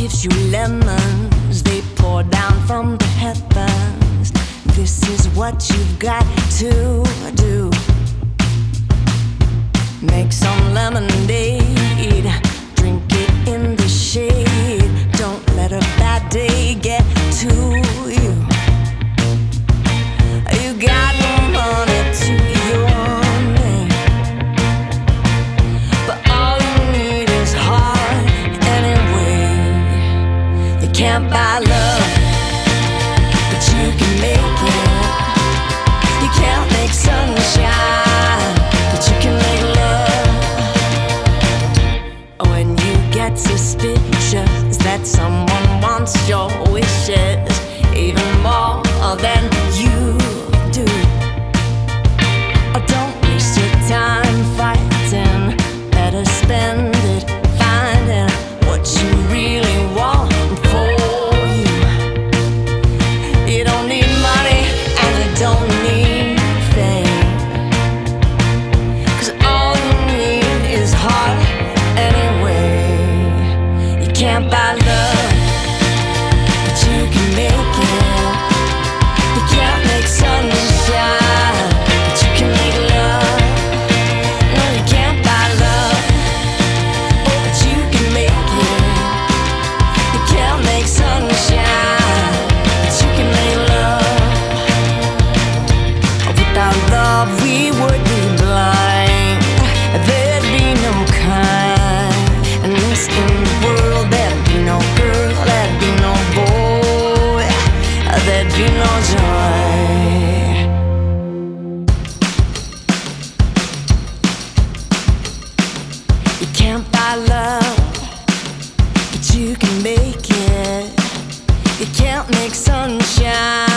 gives you lemons, they pour down from the heavens. This is what you've got to do. Make some lemonade, drink it in the shade. Don't let a bad day get to you. You got no money to your name, but all you need is heart anyway. You can't buy love, but you can make it. You can't make sunshine, but you can make love. When you get suspicious that someone wants your wishes even more than you do, oh, don't waste your time fighting. Better spend it finding what you really want for you. You don't need money and you don't need fame, 'cause all you need is heart anyway. You can't buy love, but you can make it. You can't make sunshine, but you can make love. No, you can't buy love, but you can make it. You can't make sunshine, but you can make love. Without love we would be blind. There'd be no kindness in the world. There'd be no girl, there'd be no boy, there'd be no joy. You can't buy love, but you can make it. You can't make sunshine,